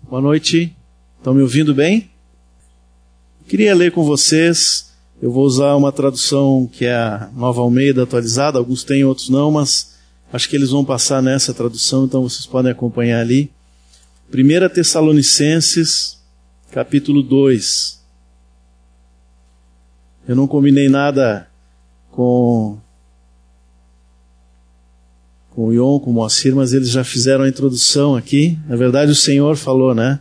Boa noite. Estão me ouvindo bem? Queria ler com vocês. Eu vou usar uma tradução que é a Nova Almeida atualizada. Alguns têm, outros não, mas acho que eles vão passar nessa tradução, então vocês podem acompanhar ali. 1 Tessalonicenses, capítulo 2. Eu não combinei nada com o Ion, com o Moacir, mas eles já fizeram a introdução aqui. Na verdade, o Senhor falou, né?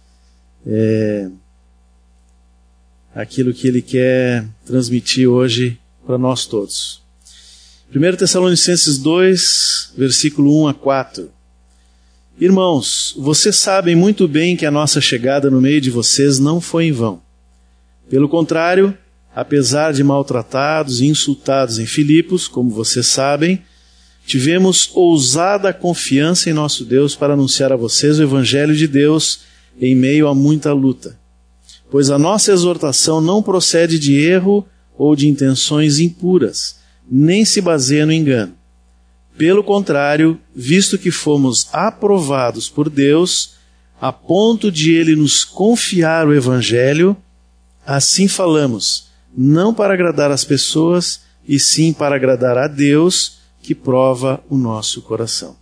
Aquilo que Ele quer transmitir hoje para nós todos. 1 Tessalonicenses 2, versículo 1 a 4. Irmãos, vocês sabem muito bem que a nossa chegada no meio de vocês não foi em vão. Pelo contrário, apesar de maltratados e insultados em Filipos, como vocês sabem, tivemos ousada confiança em nosso Deus para anunciar a vocês o Evangelho de Deus em meio a muita luta. Pois a nossa exortação não procede de erro ou de intenções impuras, nem se baseia no engano. Pelo contrário, visto que fomos aprovados por Deus, a ponto de Ele nos confiar o Evangelho, assim falamos, não para agradar as pessoas, e sim para agradar a Deus, que prova o nosso coração.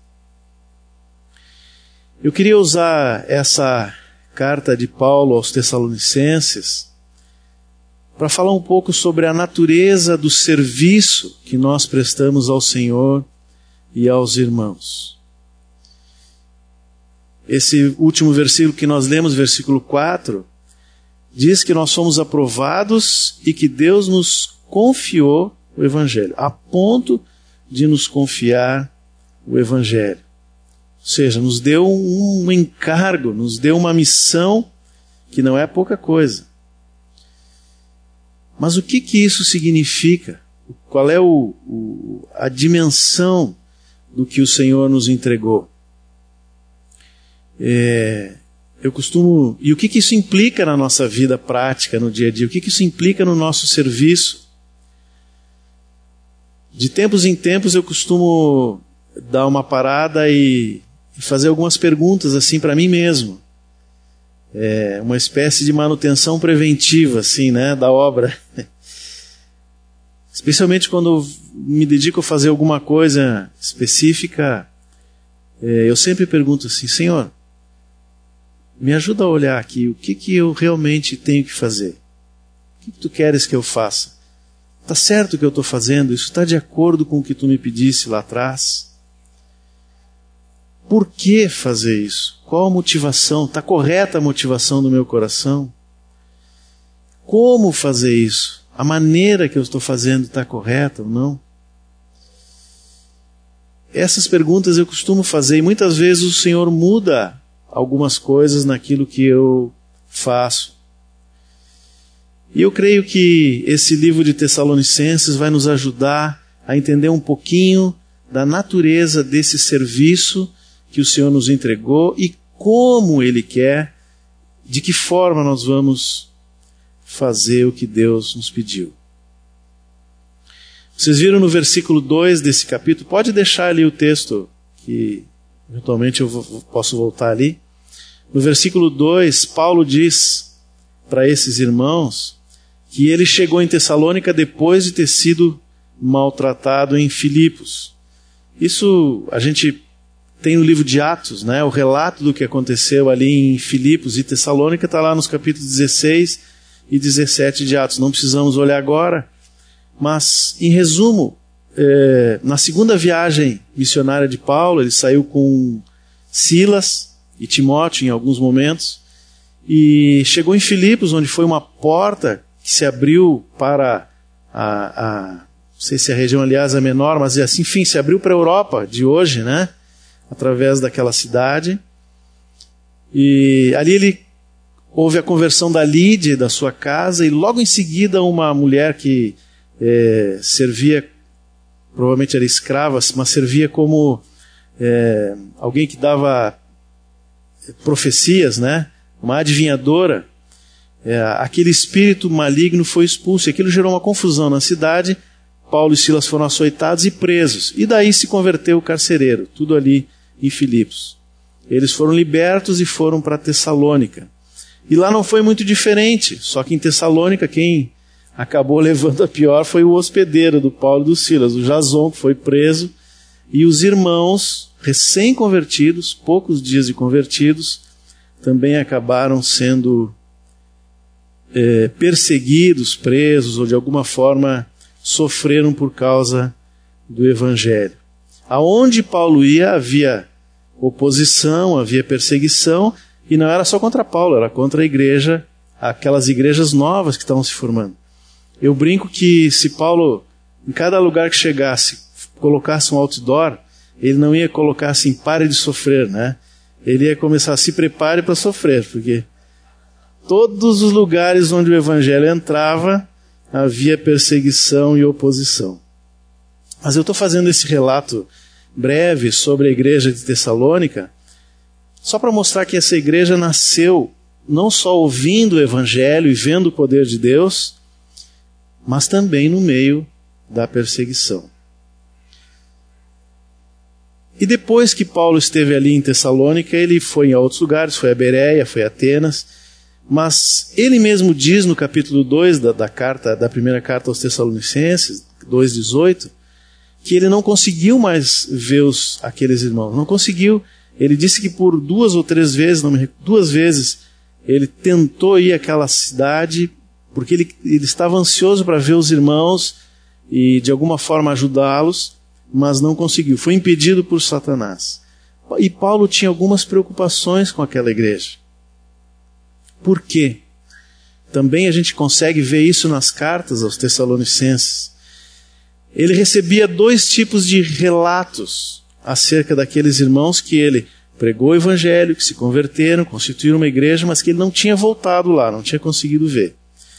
Eu queria usar essa carta de Paulo aos Tessalonicenses para falar um pouco sobre a natureza do serviço que nós prestamos ao Senhor e aos irmãos. Esse último versículo que nós lemos, versículo 4, diz que nós somos aprovados e que Deus nos confiou o Evangelho, a ponto de nos confiar o Evangelho. Ou seja, nos deu um encargo, nos deu uma missão que não é pouca coisa. Mas o que isso significa? Qual é a dimensão do que o Senhor nos entregou? E o que isso implica na nossa vida prática, no dia a dia? O que isso implica no nosso serviço? De tempos em tempos eu costumo dar uma parada e fazer algumas perguntas assim para mim mesmo. Uma espécie de manutenção preventiva assim, né, da obra. Especialmente quando eu me dedico a fazer alguma coisa específica, eu sempre pergunto assim, Senhor, me ajuda a olhar aqui, o que eu realmente tenho que fazer? O que tu queres que eu faça? Está certo o que eu estou fazendo? Isso está de acordo com o que tu me pedisse lá atrás? Por que fazer isso? Qual a motivação? Está correta a motivação do meu coração? Como fazer isso? A maneira que eu estou fazendo está correta ou não? Essas perguntas eu costumo fazer e muitas vezes o Senhor muda algumas coisas naquilo que eu faço. E eu creio que esse livro de Tessalonicenses vai nos ajudar a entender um pouquinho da natureza desse serviço que o Senhor nos entregou e como Ele quer, de que forma nós vamos fazer o que Deus nos pediu. Vocês viram no versículo 2 desse capítulo, pode deixar ali o texto, que eventualmente eu posso voltar ali. No versículo 2, Paulo diz para esses irmãos que ele chegou em Tessalônica depois de ter sido maltratado em Filipos. Isso a gente tem no livro de Atos, né? O relato do que aconteceu ali em Filipos e Tessalônica está lá nos capítulos 16 e 17 de Atos. Não precisamos olhar agora, mas em resumo, na segunda viagem missionária de Paulo, ele saiu com Silas e Timóteo em alguns momentos, e chegou em Filipos, onde foi uma porta que se abriu para não sei se a região, aliás, é menor, mas assim, enfim, se abriu para a Europa de hoje, né? Através daquela cidade. E ali houve a conversão da Lídia, da sua casa, e logo em seguida uma mulher que servia, provavelmente era escrava, mas servia como alguém que dava profecias, né? Uma adivinhadora. Aquele espírito maligno foi expulso, e aquilo gerou uma confusão na cidade. Paulo e Silas foram açoitados e presos, e daí se converteu o carcereiro, tudo ali em Filipos. eles foram libertos e foram para Tessalônica. E lá não foi muito diferente, só que em Tessalônica quem acabou levando a pior foi o hospedeiro do Paulo e do Silas, o Jason, que foi preso, e os irmãos recém-convertidos, poucos dias de convertidos, também acabaram sendo perseguidos, presos, ou de alguma forma sofreram por causa do Evangelho. Aonde Paulo ia, havia oposição, havia perseguição, e não era só contra Paulo, era contra a igreja, aquelas igrejas novas que estavam se formando. Eu brinco que se Paulo, em cada lugar que chegasse, colocasse um outdoor, ele não ia colocar assim, pare de sofrer, né? Ele ia começar, se prepare para sofrer, porque todos os lugares onde o Evangelho entrava, havia perseguição e oposição. Mas eu estou fazendo esse relato breve sobre a igreja de Tessalônica, só para mostrar que essa igreja nasceu não só ouvindo o Evangelho e vendo o poder de Deus, mas também no meio da perseguição. E depois que Paulo esteve ali em Tessalônica, ele foi a outros lugares, foi a Bereia, foi a Atenas, mas ele mesmo diz no capítulo 2 da primeira carta aos Tessalonicenses, 2,18, que ele não conseguiu mais ver aqueles irmãos, não conseguiu. Ele disse que por 2 ou 3 vezes, 2 vezes, ele tentou ir àquela cidade, porque ele estava ansioso para ver os irmãos e de alguma forma ajudá-los, mas não conseguiu. Foi impedido por Satanás. E Paulo tinha algumas preocupações com aquela igreja. Por quê? Também a gente consegue ver isso nas cartas aos Tessalonicenses. Ele recebia 2 tipos de relatos acerca daqueles irmãos que ele pregou o Evangelho, que se converteram, constituíram uma igreja, mas que ele não tinha voltado lá, não tinha conseguido ver.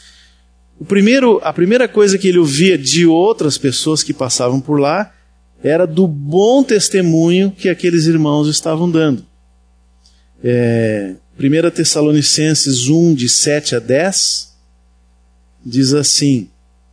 A primeira coisa que ele ouvia de outras pessoas que passavam por lá era do bom testemunho que aqueles irmãos estavam dando. 1 Tessalonicenses 1, de 7 a 10, diz assim: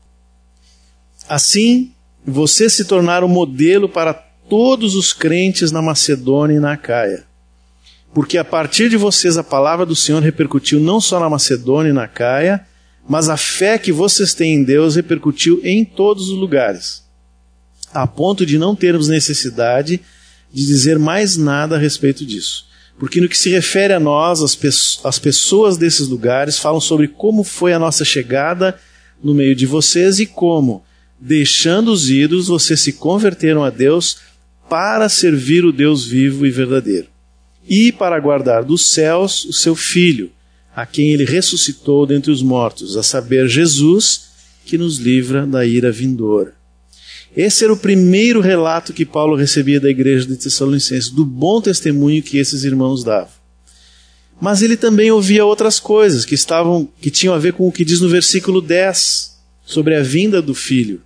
Assim, vocês se tornaram modelo para todos os crentes na Macedônia e na Acaia, porque a partir de vocês a palavra do Senhor repercutiu não só na Macedônia e na Acaia, mas a fé que vocês têm em Deus repercutiu em todos os lugares, a ponto de não termos necessidade de dizer mais nada a respeito disso. Porque no que se refere a nós, as pessoas desses lugares falam sobre como foi a nossa chegada no meio de vocês e como, deixando os ídolos, vocês se converteram a Deus para servir o Deus vivo e verdadeiro, e para aguardar dos céus o seu Filho, a quem ele ressuscitou dentre os mortos, a saber, Jesus, que nos livra da ira vindoura. Esse era o primeiro relato que Paulo recebia da igreja de Tessalonicenses, do bom testemunho que esses irmãos davam. Mas ele também ouvia outras coisas que tinham a ver com o que diz no versículo 10, sobre a vinda do Filho.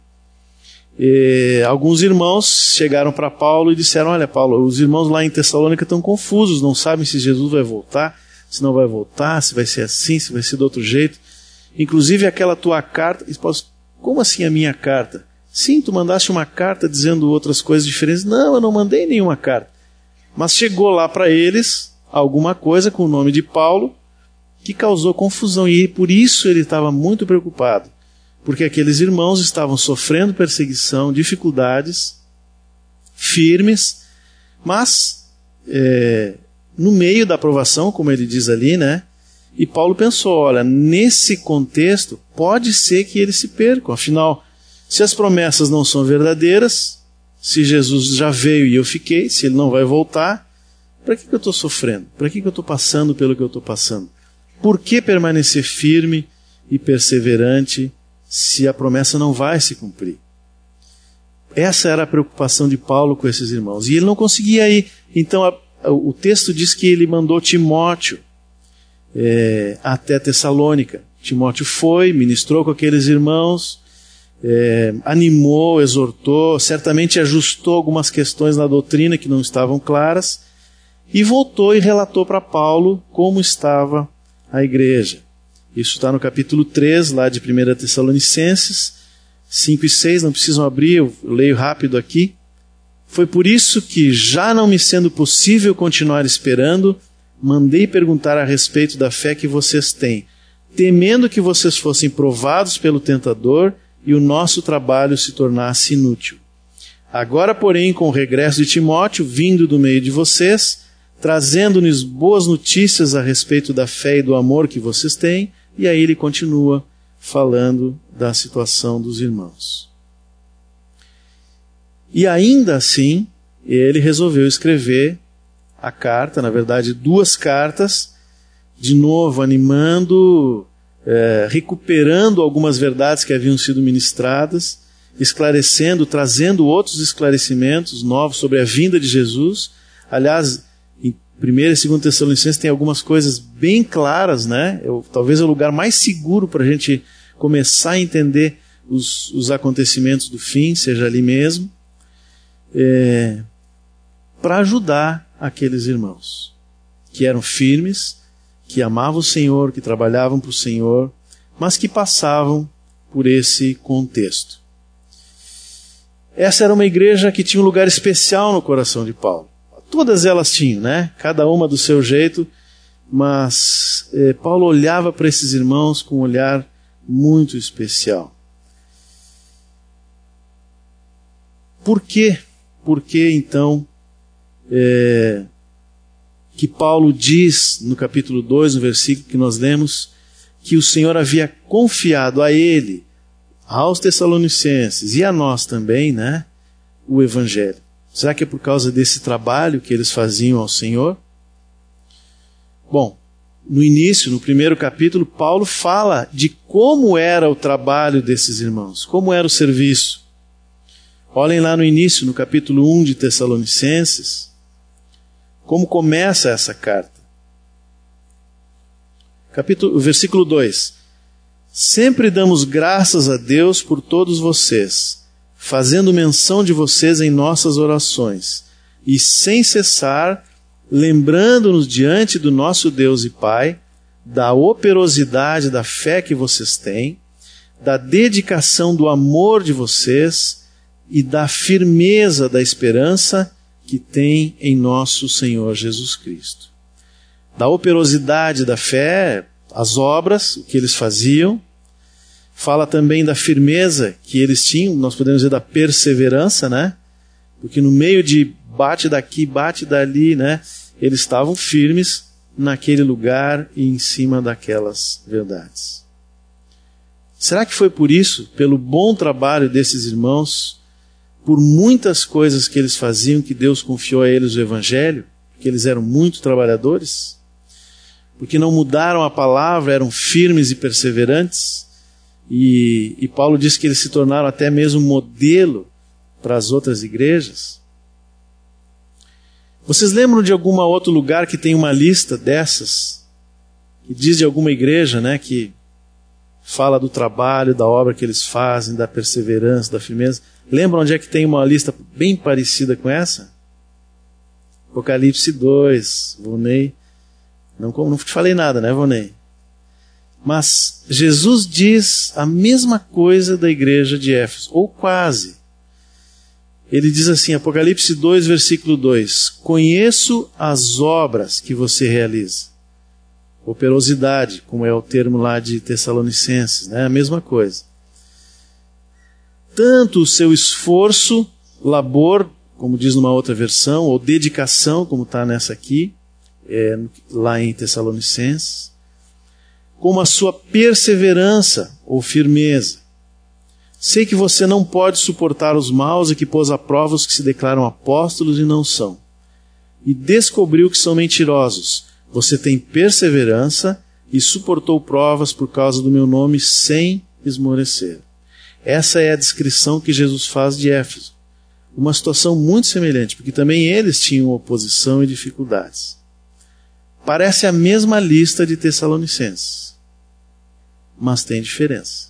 Alguns irmãos chegaram para Paulo e disseram: olha, Paulo, os irmãos lá em Tessalônica estão confusos, não sabem se Jesus vai voltar, se não vai voltar, se vai ser assim, se vai ser de outro jeito. Inclusive aquela tua carta. Como assim a minha carta? Sim, tu mandaste uma carta dizendo outras coisas diferentes. Não, eu não mandei nenhuma carta. Mas chegou lá para eles alguma coisa com o nome de Paulo que causou confusão, e por isso ele estava muito preocupado, porque aqueles irmãos estavam sofrendo perseguição, dificuldades firmes, mas no meio da provação, como ele diz ali, né? E Paulo pensou: olha, nesse contexto pode ser que eles se percam, afinal, se as promessas não são verdadeiras, se Jesus já veio e eu fiquei, se ele não vai voltar, para que eu estou sofrendo? Para que eu estou passando pelo que eu estou passando? Por que permanecer firme e perseverante se a promessa não vai se cumprir? Essa era a preocupação de Paulo com esses irmãos. E ele não conseguia ir. Então o texto diz que ele mandou Timóteo até Tessalônica. Timóteo foi, ministrou com aqueles irmãos, animou, exortou, certamente ajustou algumas questões na doutrina que não estavam claras, e voltou e relatou para Paulo como estava a igreja. Isso está no capítulo 3, lá de 1 Tessalonicenses, 5 e 6, não precisam abrir, eu leio rápido aqui. Foi por isso que, já não me sendo possível continuar esperando, mandei perguntar a respeito da fé que vocês têm, temendo que vocês fossem provados pelo tentador e o nosso trabalho se tornasse inútil. Agora, porém, com o regresso de Timóteo, vindo do meio de vocês, trazendo-nos boas notícias a respeito da fé e do amor que vocês têm, e aí ele continua falando da situação dos irmãos. E ainda assim, ele resolveu escrever a carta, na verdade 2 cartas, de novo animando, recuperando algumas verdades que haviam sido ministradas, esclarecendo, trazendo outros esclarecimentos novos sobre a vinda de Jesus. Aliás, em 1 e 2 Tessalonicenses tem algumas coisas bem claras, né? Talvez é o lugar mais seguro para a gente começar a entender os acontecimentos do fim, seja ali mesmo, para ajudar aqueles irmãos que eram firmes, que amavam o Senhor, que trabalhavam para o Senhor, mas que passavam por esse contexto. Essa era uma igreja que tinha um lugar especial no coração de Paulo. Todas elas tinham, né? Cada uma do seu jeito, mas Paulo olhava para esses irmãos com um olhar muito especial. Por quê? Por que então que Paulo diz no capítulo 2, no versículo que nós lemos, que o Senhor havia confiado a ele, aos Tessalonicenses e a nós também, né, o Evangelho? Será que é por causa desse trabalho que eles faziam ao Senhor? Bom, no início, no primeiro capítulo, Paulo fala de como era o trabalho desses irmãos, como era o serviço. Olhem lá no início, no capítulo 1 de Tessalonicenses, como começa essa carta. Versículo 2. Sempre damos graças a Deus por todos vocês, fazendo menção de vocês em nossas orações, e sem cessar, lembrando-nos diante do nosso Deus e Pai, da operosidade da fé que vocês têm, da dedicação do amor de vocês e da firmeza da esperança que tem em nosso Senhor Jesus Cristo. Da operosidade da fé, as obras, o que eles faziam. Fala também da firmeza que eles tinham, nós podemos dizer da perseverança, né? Porque no meio de bate daqui, bate dali, né? Eles estavam firmes naquele lugar e em cima daquelas verdades. Será que foi por isso, pelo bom trabalho desses irmãos, por muitas coisas que eles faziam, que Deus confiou a eles o Evangelho? Porque eles eram muito trabalhadores? Porque não mudaram a palavra, eram firmes e perseverantes? E Paulo diz que eles se tornaram até mesmo modelo para as outras igrejas. Vocês lembram de algum outro lugar que tem uma lista dessas? Que diz de alguma igreja, né, que fala do trabalho, da obra que eles fazem, da perseverança, da firmeza. Lembram onde é que tem uma lista bem parecida com essa? Apocalipse 2, Vonei. Não te falei nada, né, Vonei? Mas Jesus diz a mesma coisa da igreja de Éfeso, ou quase. Ele diz assim, Apocalipse 2, versículo 2, conheço as obras que você realiza. Operosidade, como é o termo lá de Tessalonicenses, né? A mesma coisa. Tanto o seu esforço, labor, como diz numa outra versão, ou dedicação, como está nessa aqui, lá em Tessalonicenses, como a sua perseverança ou firmeza. Sei que você não pode suportar os maus e que pôs à prova os que se declaram apóstolos e não são. E descobriu que são mentirosos. Você tem perseverança e suportou provas por causa do meu nome sem esmorecer. Essa é a descrição que Jesus faz de Éfeso. Uma situação muito semelhante, porque também eles tinham oposição e dificuldades. Parece a mesma lista de Tessalonicenses, mas tem diferença.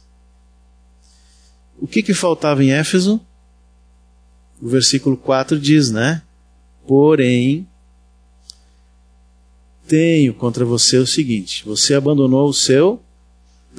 O que faltava em Éfeso? O versículo 4 diz, né? Porém, tenho contra você o seguinte: você abandonou o seu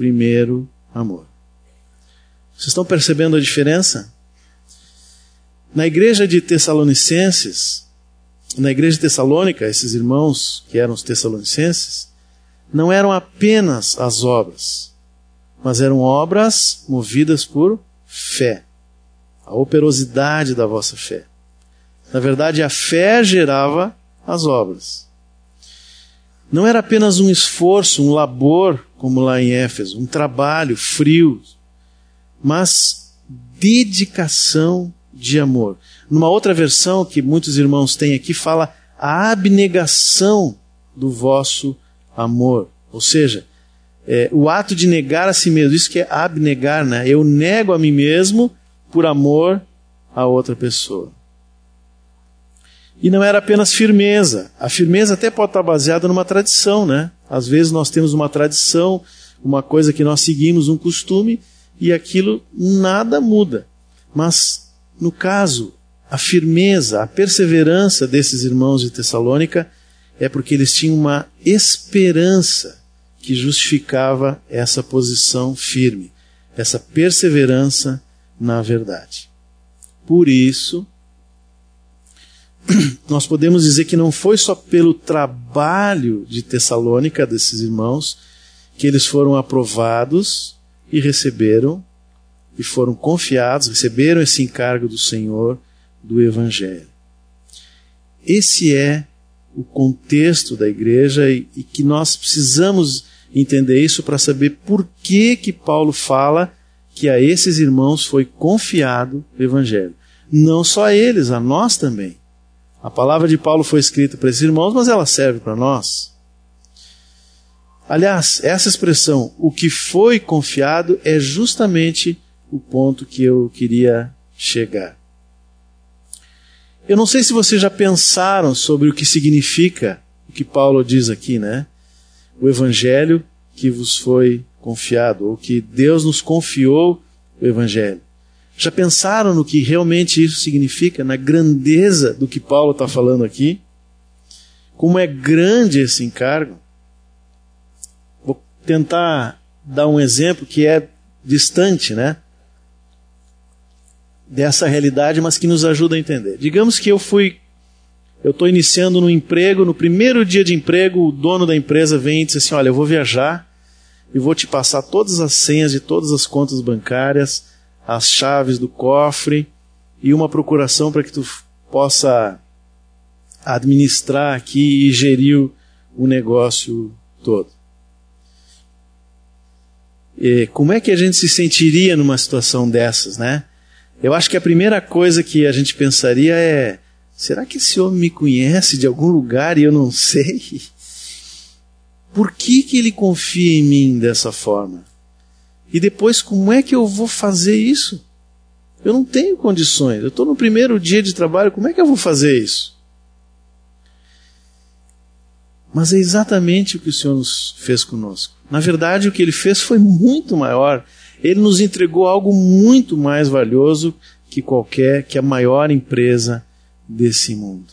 primeiro amor. Vocês estão percebendo a diferença? Na igreja de Tessalonicenses, na igreja de Tessalônica, esses irmãos que eram os tessalonicenses, não eram apenas as obras, mas eram obras movidas por fé, a operosidade da vossa fé. Na verdade, a fé gerava as obras. Não era apenas um esforço, um labor, como lá em Éfeso, um trabalho frio, mas dedicação de amor. Numa outra versão que muitos irmãos têm aqui, fala a abnegação do vosso amor. Ou seja, o ato de negar a si mesmo, isso que é abnegar, né? Eu nego a mim mesmo por amor a outra pessoa. E não era apenas firmeza. A firmeza até pode estar baseada numa tradição, né? Às vezes nós temos uma tradição, uma coisa que nós seguimos, um costume, e aquilo nada muda. Mas, no caso, a firmeza, a perseverança desses irmãos de Tessalônica é porque eles tinham uma esperança que justificava essa posição firme, essa perseverança na verdade. Por isso, nós podemos dizer que não foi só pelo trabalho de Tessalônica, desses irmãos, que eles foram aprovados e receberam, e foram confiados, receberam esse encargo do Senhor, do Evangelho. Esse é o contexto da igreja e que nós precisamos entender isso para saber por que Paulo fala que a esses irmãos foi confiado o Evangelho. Não só a eles, a nós também. A palavra de Paulo foi escrita para esses irmãos, mas ela serve para nós. Aliás, essa expressão, o que foi confiado, é justamente o ponto que eu queria chegar. Eu não sei se vocês já pensaram sobre o que significa o que Paulo diz aqui, né? O Evangelho que vos foi confiado, ou que Deus nos confiou o Evangelho. Já pensaram no que realmente isso significa, na grandeza do que Paulo está falando aqui? Como é grande esse encargo? Vou tentar dar um exemplo que é distante, né, dessa realidade, mas que nos ajuda a entender. Digamos que eu estou iniciando no emprego, no primeiro dia de emprego, o dono da empresa vem e diz assim, olha, eu vou viajar e vou te passar todas as senhas de todas as contas bancárias, as chaves do cofre e uma procuração para que tu possa administrar aqui e gerir o negócio todo. E como é que a gente se sentiria numa situação dessas, né? Eu acho que a primeira coisa que a gente pensaria é, será que esse homem me conhece de algum lugar e eu não sei? Por que ele confia em mim dessa forma? E depois, como é que eu vou fazer isso? Eu não tenho condições. Eu estou no primeiro dia de trabalho, como é que eu vou fazer isso? Mas é exatamente o que o Senhor nos fez conosco. Na verdade, o que Ele fez foi muito maior. Ele nos entregou algo muito mais valioso que a maior empresa desse mundo.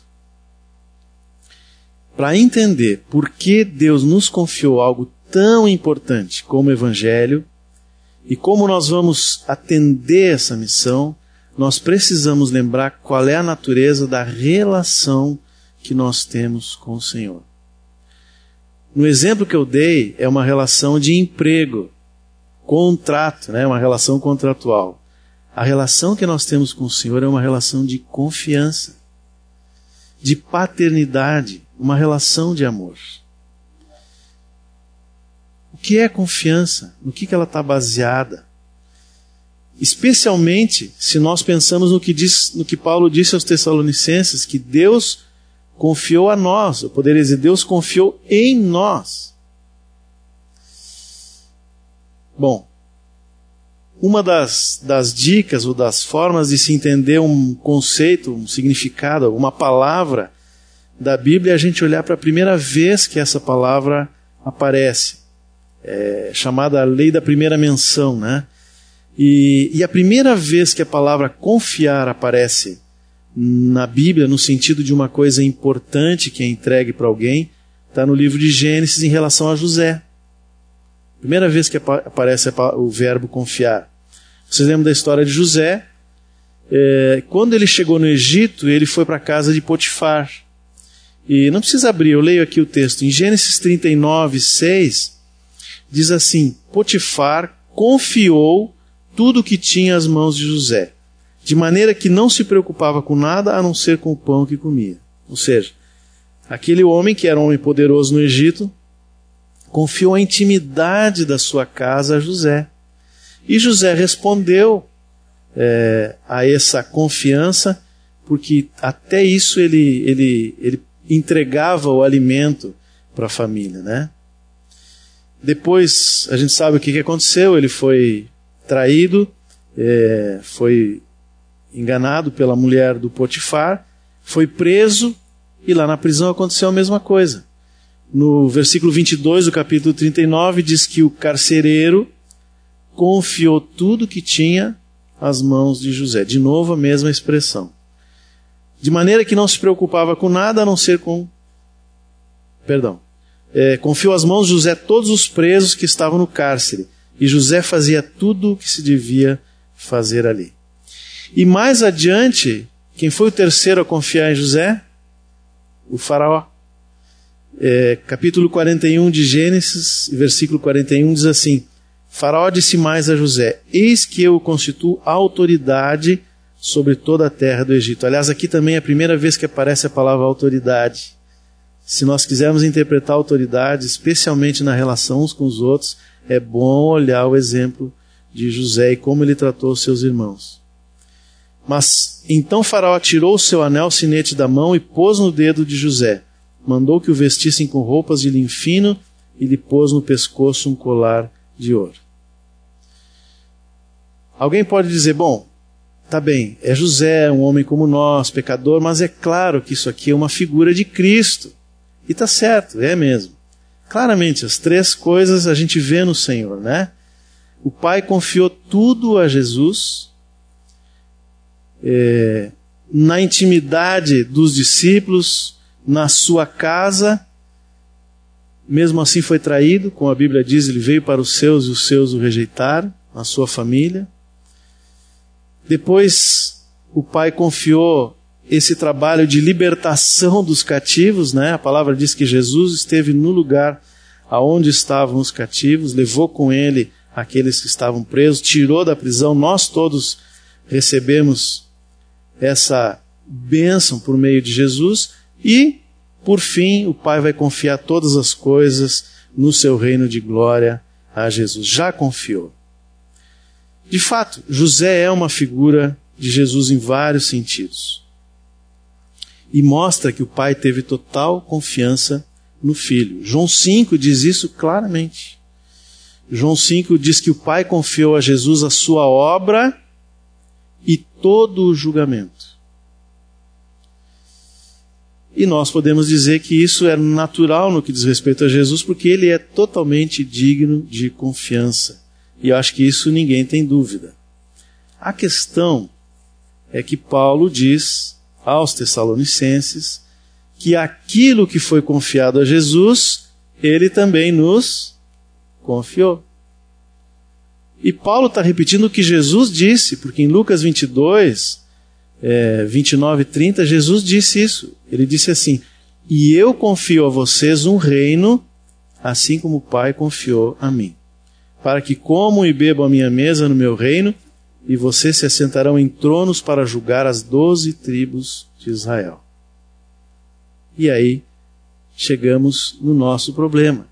Para entender por que Deus nos confiou algo tão importante como o Evangelho, e como nós vamos atender essa missão, nós precisamos lembrar qual é a natureza da relação que nós temos com o Senhor. No exemplo que eu dei, é uma relação de emprego, contrato, né? Uma relação contratual. A relação que nós temos com o Senhor é uma relação de confiança, de paternidade, uma relação de amor. O que é confiança? No que ela está baseada? Especialmente se nós pensamos no que Paulo disse aos Tessalonicenses, que Deus confiou a nós. Eu poderia dizer, Deus confiou em nós. Bom, uma das dicas ou das formas de se entender um conceito, um significado, uma palavra da Bíblia é a gente olhar para a primeira vez que essa palavra aparece. É chamada a lei da primeira menção, né? E a primeira vez que a palavra confiar aparece na Bíblia, no sentido de uma coisa importante que é entregue para alguém, está no livro de Gênesis em relação a José. Primeira vez que aparece o verbo confiar. Vocês lembram da história de José? quando ele chegou no Egito, ele foi para a casa de Potifar. E não precisa abrir, eu leio aqui o texto. Em Gênesis 39, 6, diz assim: Potifar confiou tudo o que tinha às mãos de José, de maneira que não se preocupava com nada a não ser com o pão que comia. Ou seja, aquele homem que era um homem poderoso no Egito, confiou a intimidade da sua casa a José. E José respondeu a essa confiança, porque até isso ele entregava o alimento para a família, né? Depois a gente sabe o que aconteceu. Ele foi traído, foi enganado pela mulher do Potifar, foi preso, e lá na prisão aconteceu a mesma coisa. No versículo 22 do capítulo 39 diz que o carcereiro confiou tudo que tinha às mãos de José. De novo a mesma expressão. De maneira que não se preocupava com nada a não ser com... confiou às mãos de José todos os presos que estavam no cárcere. E José fazia tudo o que se devia fazer ali. E mais adiante, quem foi o terceiro a confiar em José? O faraó. Capítulo 41 de Gênesis, versículo 41, diz assim: Faraó disse mais a José: Eis que eu constituo autoridade sobre toda a terra do Egito. Aliás, aqui também é a primeira vez que aparece a palavra autoridade. Se nós quisermos interpretar autoridade, especialmente na relação uns com os outros, é bom olhar o exemplo de José e como ele tratou os seus irmãos. Mas então Faraó tirou o seu anel sinete da mão e pôs no dedo de José. Mandou que o vestissem com roupas de linho fino e lhe pôs no pescoço um colar de ouro. Alguém pode dizer, bom, tá bem, é José, um homem como nós, pecador, mas é claro que isso aqui é uma figura de Cristo. E tá certo, é mesmo. Claramente, as três coisas a gente vê no Senhor, né? O Pai confiou tudo a Jesus, na intimidade dos discípulos, na sua casa. Mesmo assim foi traído, como a Bíblia diz, ele veio para os seus e os seus o rejeitaram, a sua família. Depois o Pai confiou esse trabalho de libertação dos cativos, né? A palavra diz que Jesus esteve no lugar aonde estavam os cativos, levou com ele aqueles que estavam presos, tirou da prisão. Nós todos recebemos essa bênção por meio de Jesus. E, por fim, o Pai vai confiar todas as coisas no seu reino de glória a Jesus. Já confiou. De fato, José é uma figura de Jesus em vários sentidos. E mostra que o Pai teve total confiança no Filho. João 5 diz isso claramente. João 5 diz que o Pai confiou a Jesus a sua obra e todo o julgamento. E nós podemos dizer que isso é natural no que diz respeito a Jesus, porque ele é totalmente digno de confiança. E eu acho que isso ninguém tem dúvida. A questão é que Paulo diz aos Tessalonicenses que aquilo que foi confiado a Jesus, ele também nos confiou. E Paulo está repetindo o que Jesus disse, porque em Lucas 22, 29 e 30, Jesus disse isso. Ele disse assim: E eu confio a vocês um reino, assim como o Pai confiou a mim, para que comam e bebam a minha mesa no meu reino, e vocês se assentarão em tronos para julgar as 12 tribos de Israel. E aí chegamos no nosso problema.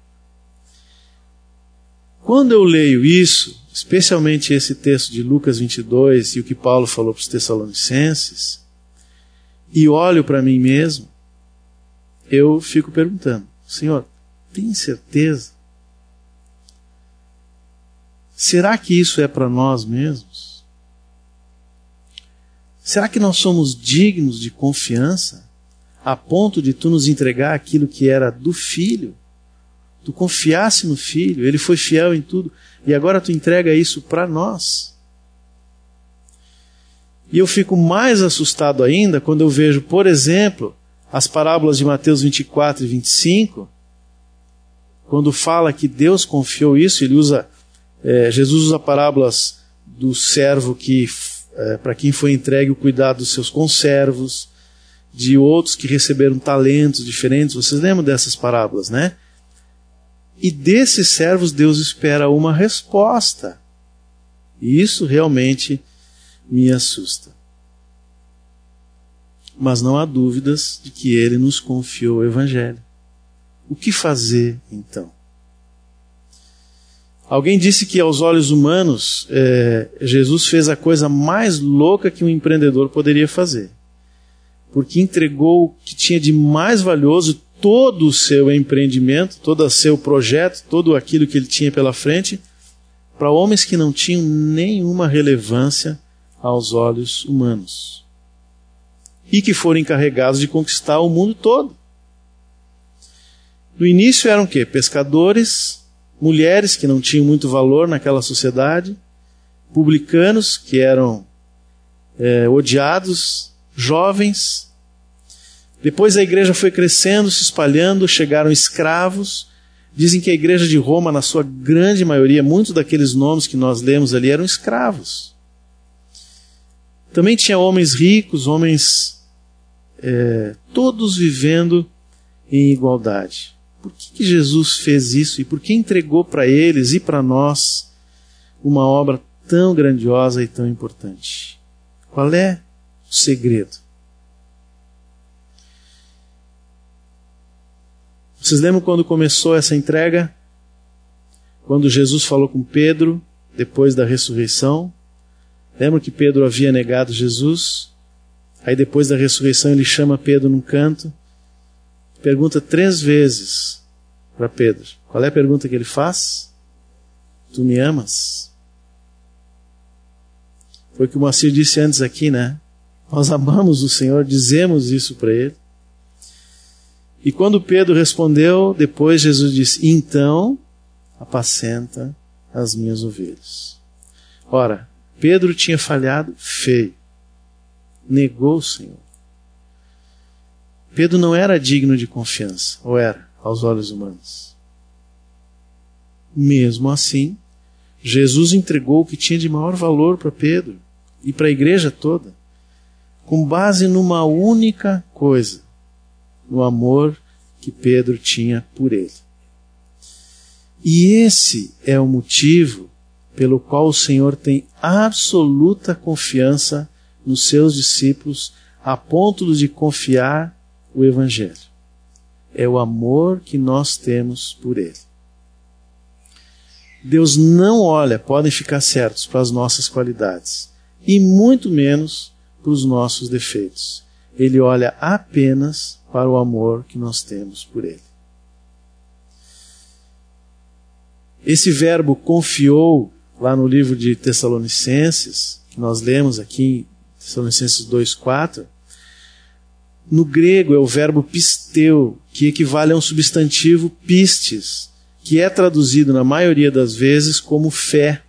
Quando eu leio isso, especialmente esse texto de Lucas 22 e o que Paulo falou para os Tessalonicenses, e olho para mim mesmo, eu fico perguntando: Senhor, tem certeza? Será que isso é para nós mesmos? Será que nós somos dignos de confiança a ponto de tu nos entregar aquilo que era do Filho? Tu confiasse no Filho, ele foi fiel em tudo, e agora tu entrega isso para nós. E eu fico mais assustado ainda quando eu vejo, por exemplo, as parábolas de Mateus 24 e 25, quando fala que Deus confiou isso. Jesus usa parábolas do servo que para quem foi entregue o cuidado dos seus conservos, de outros que receberam talentos diferentes. Vocês lembram dessas parábolas, né? E desses servos Deus espera uma resposta. E isso realmente me assusta. Mas não há dúvidas de que Ele nos confiou o Evangelho. O que fazer, então? Alguém disse que aos olhos humanos, Jesus fez a coisa mais louca que um empreendedor poderia fazer. Porque entregou o que tinha de mais valioso, todo o seu empreendimento, todo o seu projeto, todo aquilo que ele tinha pela frente, para homens que não tinham nenhuma relevância aos olhos humanos. E que foram encarregados de conquistar o mundo todo. No início eram o quê? Pescadores, mulheres que não tinham muito valor naquela sociedade, publicanos que eram odiados, jovens. Depois a igreja foi crescendo, se espalhando, chegaram escravos. Dizem que a igreja de Roma, na sua grande maioria, muitos daqueles nomes que nós lemos ali eram escravos. Também tinha homens ricos, homens todos vivendo em igualdade. Por que Jesus fez isso e por que entregou para eles e para nós uma obra tão grandiosa e tão importante? Qual é o segredo? Vocês lembram quando começou essa entrega? Quando Jesus falou com Pedro, depois da ressurreição? Lembram que Pedro havia negado Jesus? Aí depois da ressurreição ele chama Pedro num canto, pergunta 3 vezes para Pedro. Qual é a pergunta que ele faz? Tu me amas? Foi o que o Moacir disse antes aqui, né? Nós amamos o Senhor, dizemos isso para Ele. E quando Pedro respondeu, depois Jesus disse, então apacenta as minhas ovelhas. Ora, Pedro tinha falhado feio. Negou o Senhor. Pedro não era digno de confiança, ou era, aos olhos humanos. Mesmo assim, Jesus entregou o que tinha de maior valor para Pedro e para a igreja toda, com base numa única coisa, no amor que Pedro tinha por ele. E esse é o motivo pelo qual o Senhor tem absoluta confiança nos seus discípulos, a ponto de confiar o Evangelho. É o amor que nós temos por Ele. Deus não olha, podem ficar certos, para as nossas qualidades, e muito menos para os nossos defeitos. Ele olha apenas para o amor que nós temos por Ele. Esse verbo confiou, lá no livro de Tessalonicenses, que nós lemos aqui em Tessalonicenses 2,4, no grego é o verbo pisteu, que equivale a um substantivo pistes, que é traduzido na maioria das vezes como fé.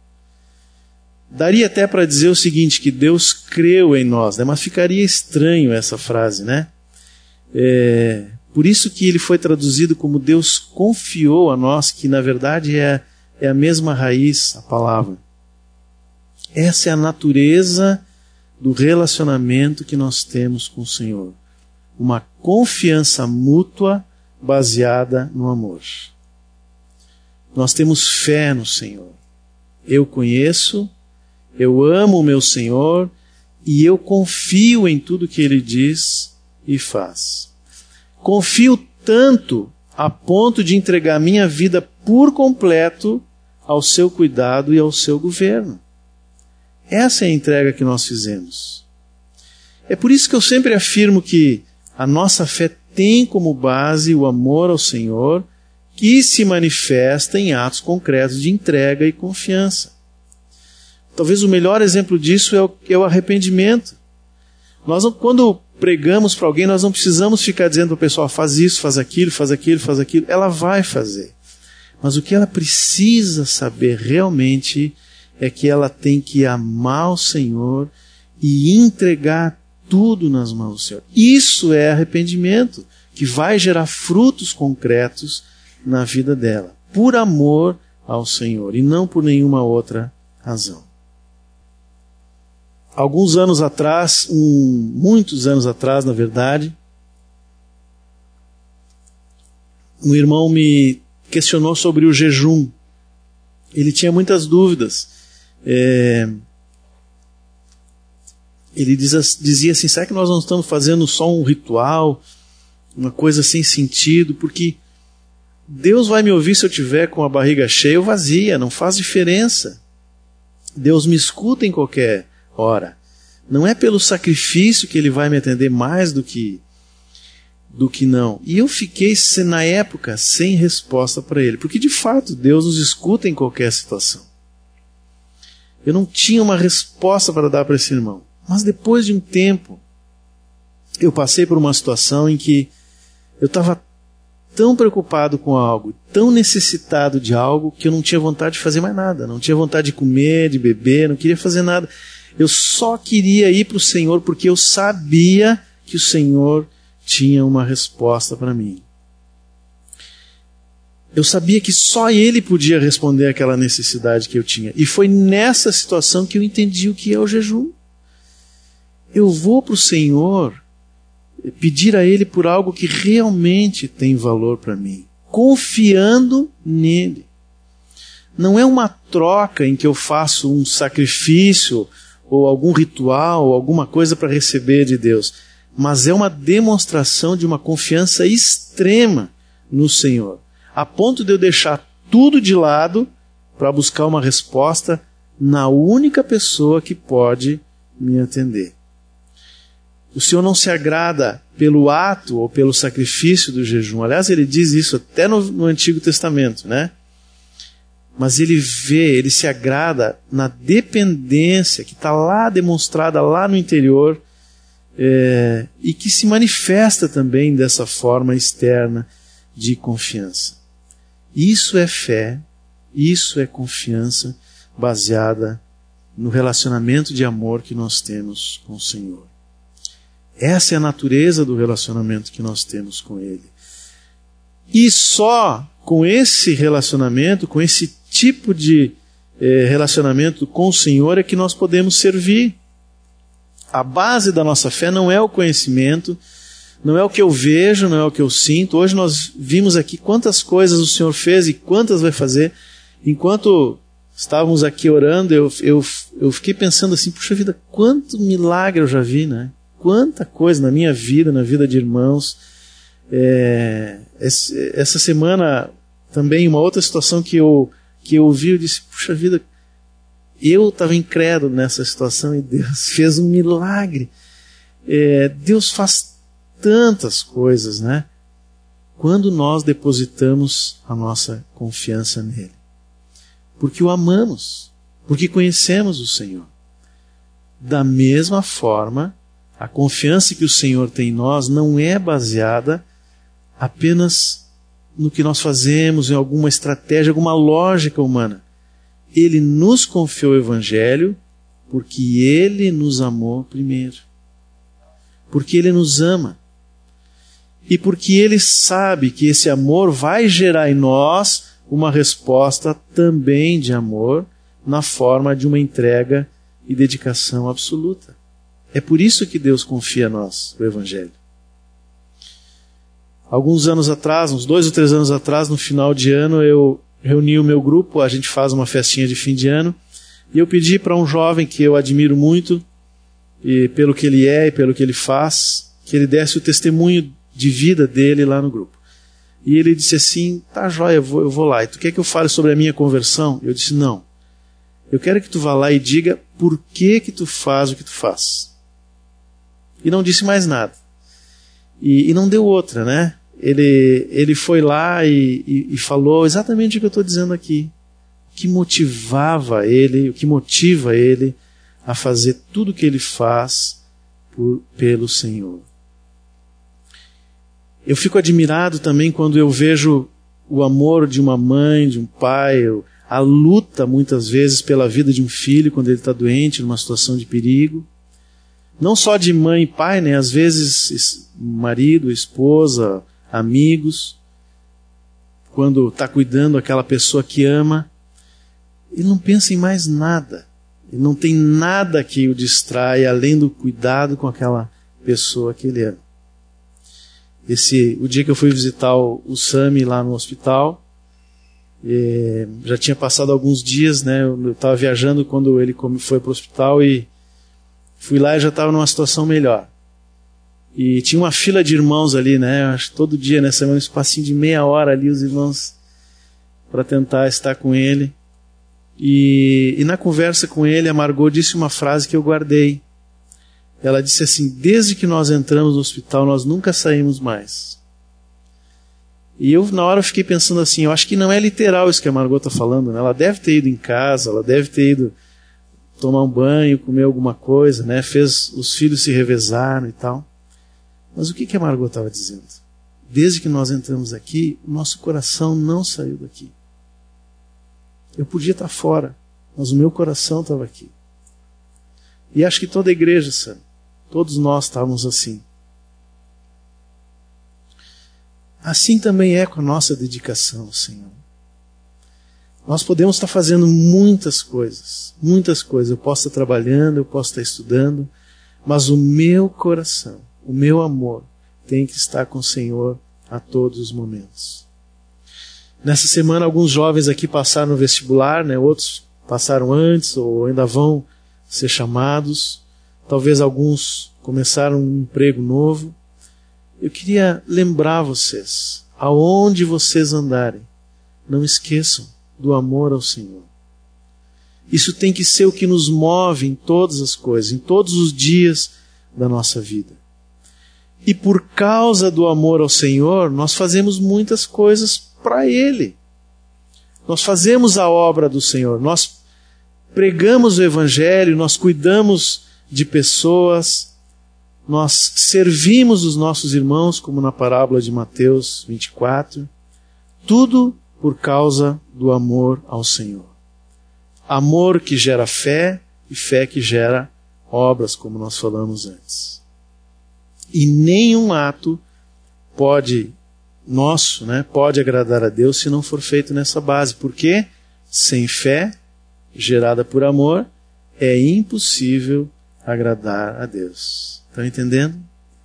Daria até para dizer o seguinte, que Deus creu em nós, né? Mas ficaria estranho essa frase, né? Por isso que ele foi traduzido como Deus confiou a nós, que na verdade é a mesma raiz, a palavra. Essa é a natureza do relacionamento que nós temos com o Senhor. Uma confiança mútua baseada no amor. Nós temos fé no Senhor. Eu conheço, eu amo o meu Senhor e eu confio em tudo que Ele diz e faz. Confio tanto a ponto de entregar minha vida por completo ao seu cuidado e ao seu governo. Essa é a entrega que nós fizemos. É por isso que eu sempre afirmo que a nossa fé tem como base o amor ao Senhor, que se manifesta em atos concretos de entrega e confiança. Talvez o melhor exemplo disso é o arrependimento. Nós, quando pregamos para alguém, nós não precisamos ficar dizendo para o pessoal, faz isso, faz aquilo, faz aquilo, faz aquilo. Ela vai fazer. Mas o que ela precisa saber realmente é que ela tem que amar o Senhor e entregar tudo nas mãos do Senhor. Isso é arrependimento, que vai gerar frutos concretos na vida dela, por amor ao Senhor e não por nenhuma outra razão. Alguns anos atrás, muitos anos atrás, na verdade, um irmão me questionou sobre o jejum. Ele tinha muitas dúvidas. Ele dizia assim, será que nós não estamos fazendo só um ritual, uma coisa sem sentido? Porque Deus vai me ouvir se eu tiver com a barriga cheia ou vazia, não faz diferença. Deus me escuta em qualquer hora. Não é pelo sacrifício que Ele vai me atender mais do que não. E eu fiquei, na época, sem resposta para ele. Porque, de fato, Deus nos escuta em qualquer situação. Eu não tinha uma resposta para dar para esse irmão. Mas depois de um tempo, eu passei por uma situação em que eu estava tão preocupado com algo, tão necessitado de algo, que eu não tinha vontade de fazer mais nada. Não tinha vontade de comer, de beber, não queria fazer nada. Eu só queria ir para o Senhor porque eu sabia que o Senhor tinha uma resposta para mim. Eu sabia que só Ele podia responder àquela necessidade que eu tinha. E foi nessa situação que eu entendi o que é o jejum. Eu vou para o Senhor pedir a Ele por algo que realmente tem valor para mim, confiando nele. Não é uma troca em que eu faço um sacrifício ou algum ritual ou alguma coisa para receber de Deus, mas é uma demonstração de uma confiança extrema no Senhor, a ponto de eu deixar tudo de lado para buscar uma resposta na única pessoa que pode me atender. O Senhor não se agrada pelo ato ou pelo sacrifício do jejum. Aliás, Ele diz isso até no Antigo Testamento, né? Mas Ele se agrada na dependência que está lá demonstrada lá no interior, e que se manifesta também dessa forma externa de confiança. Isso é fé, isso é confiança baseada no relacionamento de amor que nós temos com o Senhor. Essa é a natureza do relacionamento que nós temos com Ele. E só com esse relacionamento, com esse tipo de relacionamento com o Senhor é que nós podemos servir. A base da nossa fé não é o conhecimento, não é o que eu vejo, não é o que eu sinto. Hoje nós vimos aqui quantas coisas o Senhor fez e quantas vai fazer. Enquanto estávamos aqui orando, eu fiquei pensando assim, puxa vida, quanto milagre eu já vi, né? Quanta coisa na minha vida, na vida de irmãos. Essa semana também uma outra situação que eu ouvi, eu disse, puxa vida, eu estava incrédulo nessa situação e Deus fez um milagre. Deus faz tantas coisas, né? Quando nós depositamos a nossa confiança nele. Porque o amamos, porque conhecemos o Senhor. Da mesma forma, a confiança que o Senhor tem em nós não é baseada apenas no que nós fazemos, em alguma estratégia, alguma lógica humana. Ele nos confiou o Evangelho porque Ele nos amou primeiro. Porque Ele nos ama. E porque Ele sabe que esse amor vai gerar em nós uma resposta também de amor na forma de uma entrega e dedicação absoluta. É por isso que Deus confia a nós o Evangelho. Alguns anos atrás, uns 2 ou 3 anos atrás, no final de ano, eu reuni o meu grupo, a gente faz uma festinha de fim de ano, e eu pedi para um jovem que eu admiro muito, e pelo que ele é e pelo que ele faz, que ele desse o testemunho de vida dele lá no grupo. E ele disse assim, tá joia, eu vou lá. E tu quer que eu fale sobre a minha conversão? Eu disse, não. Eu quero que tu vá lá e diga por que tu faz o que tu faz. E não disse mais nada. E não deu outra, né? Ele foi lá e falou exatamente o que eu estou dizendo aqui. O que motivava ele, o que motiva ele a fazer tudo o que ele faz pelo Senhor. Eu fico admirado também quando eu vejo o amor de uma mãe, de um pai, a luta muitas vezes pela vida de um filho quando ele está doente, numa situação de perigo. Não só de mãe e pai, né? Às vezes marido, esposa, amigos, quando está cuidando daquela pessoa que ama, ele não pensa em mais nada. E não tem nada que o distrai além do cuidado com aquela pessoa que ele ama. O dia que eu fui visitar o Sami lá no hospital, já tinha passado alguns dias, né? Eu estava viajando quando ele foi para o hospital e fui lá e já estava numa situação melhor. E tinha uma fila de irmãos ali, né? Acho que todo dia, nessa semana, um espacinho de meia hora ali, os irmãos para tentar estar com ele. E na conversa com ele, a Margot disse uma frase que eu guardei. Ela disse assim: desde que nós entramos no hospital, nós nunca saímos mais. E eu, na hora, fiquei pensando assim, eu acho que não é literal isso que a Margot está falando, né? Ela deve ter ido em casa, ela deve ter ido tomar um banho, comer alguma coisa, né? Fez os filhos se revezaram e tal. Mas o que a Margot estava dizendo? Desde que nós entramos aqui, o nosso coração não saiu daqui. Eu podia estar fora, mas o meu coração estava aqui. E acho que toda a igreja, sabe? Todos nós estávamos assim. Assim também é com a nossa dedicação ao Senhor. Nós podemos estar fazendo muitas coisas. Eu posso estar trabalhando, eu posso estar estudando, mas o meu coração, o meu amor, tem que estar com o Senhor a todos os momentos. Nessa semana, alguns jovens aqui passaram no vestibular, né? Outros passaram antes ou ainda vão ser chamados. Talvez alguns começaram um emprego novo. Eu queria lembrar vocês, aonde vocês andarem, não esqueçam do amor ao Senhor. Isso tem que ser o que nos move em todas as coisas, em todos os dias da nossa vida. E por causa do amor ao Senhor, nós fazemos muitas coisas para Ele. Nós fazemos a obra do Senhor, nós pregamos o Evangelho, nós cuidamos de pessoas, nós servimos os nossos irmãos, como na parábola de Mateus 24, tudo por causa do amor ao Senhor. Amor que gera fé e fé que gera obras, como nós falamos antes. E nenhum ato nosso, pode agradar a Deus se não for feito nessa base. Porque sem fé, gerada por amor, é impossível agradar a Deus. Estão entendendo?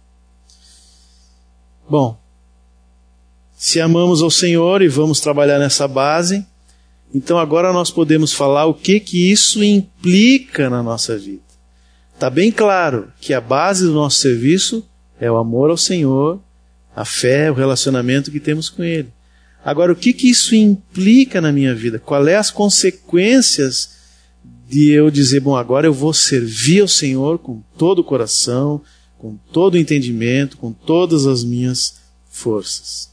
Bom, se amamos ao Senhor e vamos trabalhar nessa base, então agora nós podemos falar o que isso implica na nossa vida. Está bem claro que a base do nosso serviço é o amor ao Senhor, a fé, o relacionamento que temos com Ele. Agora, o que isso implica na minha vida? Quais são as consequências de eu dizer, bom, agora eu vou servir ao Senhor com todo o coração, com todo o entendimento, com todas as minhas forças.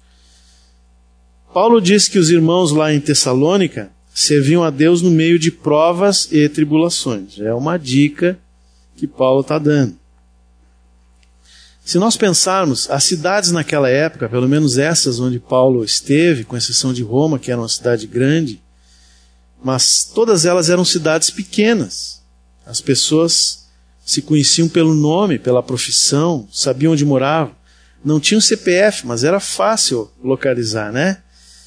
Paulo diz que os irmãos lá em Tessalônica serviam a Deus no meio de provas e tribulações. É uma dica que Paulo está dando. Se nós pensarmos, as cidades naquela época, pelo menos essas onde Paulo esteve, com exceção de Roma, que era uma cidade grande, mas todas elas eram cidades pequenas. As pessoas se conheciam pelo nome, pela profissão, sabiam onde moravam. Não tinham CPF, mas era fácil localizar, né?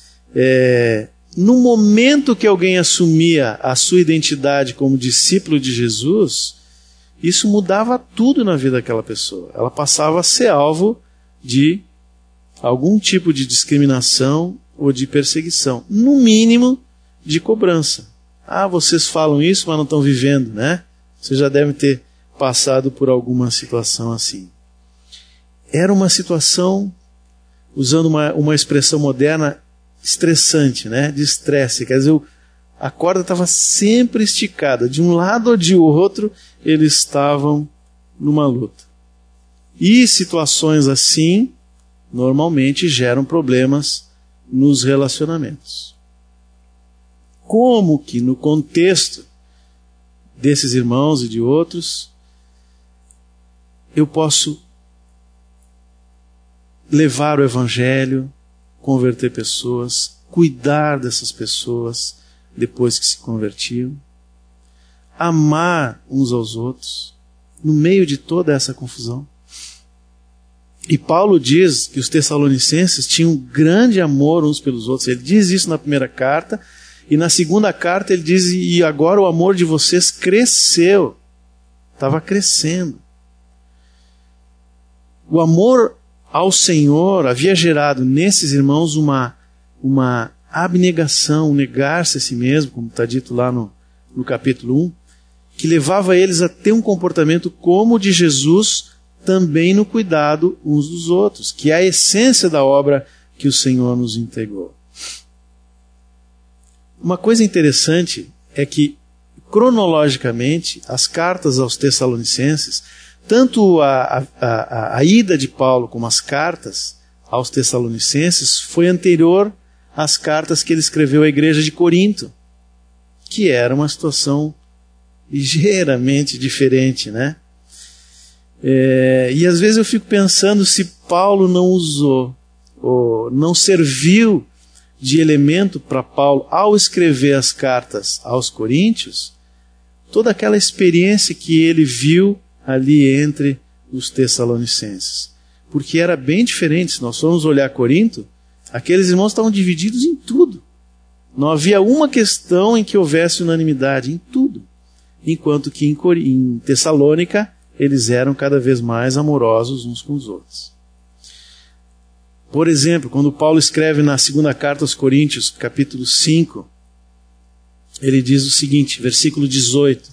No momento que alguém assumia a sua identidade como discípulo de Jesus, isso mudava tudo na vida daquela pessoa. Ela passava a ser alvo de algum tipo de discriminação ou de perseguição. No mínimo, de cobrança. Ah, vocês falam isso, mas não estão vivendo, né? Vocês já devem ter passado por alguma situação assim. Era uma situação, usando uma expressão moderna, estressante, né? De estresse. Quer dizer, a corda estava sempre esticada. De um lado ou de outro, eles estavam numa luta. E situações assim, normalmente, geram problemas nos relacionamentos. Como que no contexto desses irmãos e de outros, eu posso levar o Evangelho, converter pessoas, cuidar dessas pessoas depois que se convertiam, amar uns aos outros, no meio de toda essa confusão. E Paulo diz que os tessalonicenses tinham um grande amor uns pelos outros. Ele diz isso na primeira carta, E na segunda carta ele diz, e agora o amor de vocês cresceu. Estava crescendo. O amor ao Senhor havia gerado nesses irmãos uma abnegação, um negar-se a si mesmo, como está dito lá no capítulo 1, que levava eles a ter um comportamento como o de Jesus, também no cuidado uns dos outros, que é a essência da obra que o Senhor nos entregou. Uma coisa interessante é que, cronologicamente, as cartas aos Tessalonicenses, tanto a ida de Paulo como as cartas aos Tessalonicenses, foi anterior às cartas que ele escreveu à igreja de Corinto, que era uma situação ligeiramente diferente, né? E às vezes eu fico pensando se Paulo não usou, ou não serviu de elemento para Paulo, ao escrever as cartas aos Coríntios, toda aquela experiência que ele viu ali entre os Tessalonicenses. Porque era bem diferente. Se nós formos olhar Corinto, aqueles irmãos estavam divididos em tudo. Não havia uma questão em que houvesse unanimidade, em tudo. Enquanto que em Tessalônica, eles eram cada vez mais amorosos uns com os outros. Por exemplo, quando Paulo escreve na segunda carta aos Coríntios, capítulo 5, ele diz o seguinte, versículo 18.